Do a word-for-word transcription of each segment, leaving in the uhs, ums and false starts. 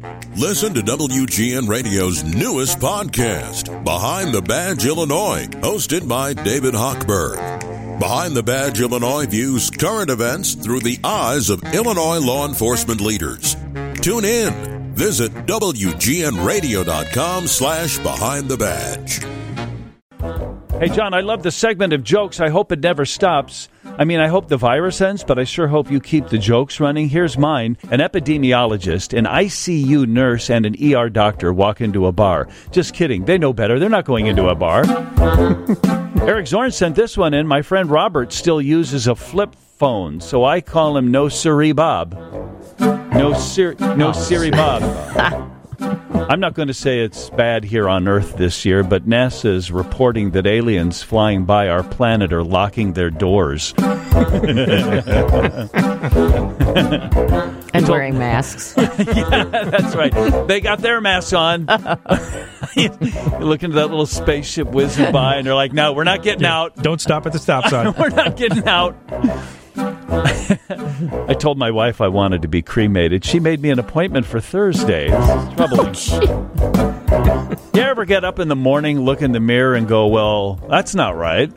Listen to W G N Radio's newest podcast, Behind the Badge Illinois, hosted by David Hochberg. Behind the Badge Illinois views current events through the eyes of Illinois law enforcement leaders. Tune in. Visit W G N radio dot com slash behind the badge. Hey, John, I love the segment of jokes. I hope it never stops. I mean, I hope the virus ends, but I sure hope you keep the jokes running. Here's mine. An epidemiologist, an I C U nurse, and an E R doctor walk into a bar. Just kidding. They know better. They're not going into a bar. Eric Zorn sent this one in. My friend Robert still uses a flip phone, so I call him No Siri Bob. No, Sir, no Siri Bob. I'm not going to say it's bad here on Earth this year, but NASA is reporting that aliens flying by our planet are locking their doors. And wearing masks. Yeah, that's right. They got their masks on. You look into that little spaceship whizzing by, and they're like, no, we're not getting yeah, out. Don't stop at the stop sign. We're not getting out. I told my wife I wanted to be cremated. She made me an appointment for Thursday. This is troubling. Oh, you ever get up in the morning, look in the mirror, and go, well, that's not right?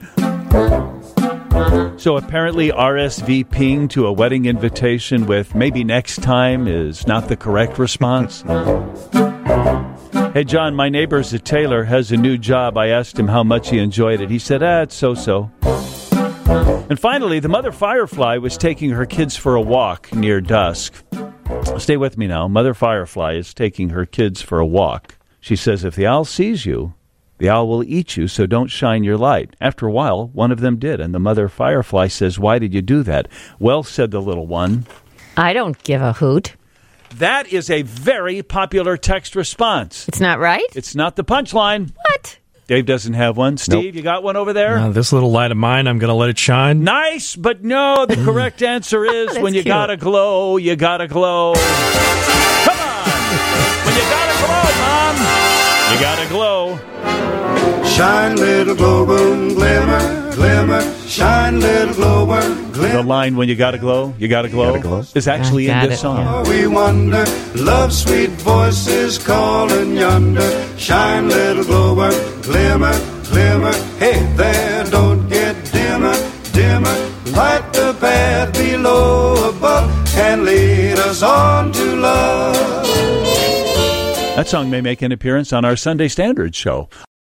So apparently R S V Ping to a wedding invitation with maybe next time is not the correct response. Hey, John, my neighbor's a tailor, has a new job. I asked him how much he enjoyed it. He said, ah, it's so-so. And finally, the mother firefly was taking her kids for a walk near dusk. Stay with me now. Mother firefly is taking her kids for a walk. She says, if the owl sees you, the owl will eat you, so don't shine your light. After a while, one of them did, and the mother firefly says, why did you do that? Well, said the little one, I don't give a hoot. That is a very popular text response. It's not right? It's not the punchline. What? Dave doesn't have one. Steve, nope. You got one over there? Uh, this little light of mine, I'm going to let it shine. Nice, but no, the correct answer is when you cute. gotta glow, you gotta glow. Come on! When you gotta glow, Mom, you gotta glow. Shine, little glow worm, glimmer, glimmer. Shine, little glow worm, glimmer. The line, when you gotta glow, you gotta glow, gotta glow. is actually in this it. song. We wonder, love sweet voices calling yonder. Shine, little glow worm, glimmer, glimmer. Hey there, don't get dimmer, dimmer. Light the path below, above, and lead us on to love. That song may make an appearance on our Sunday Standard show.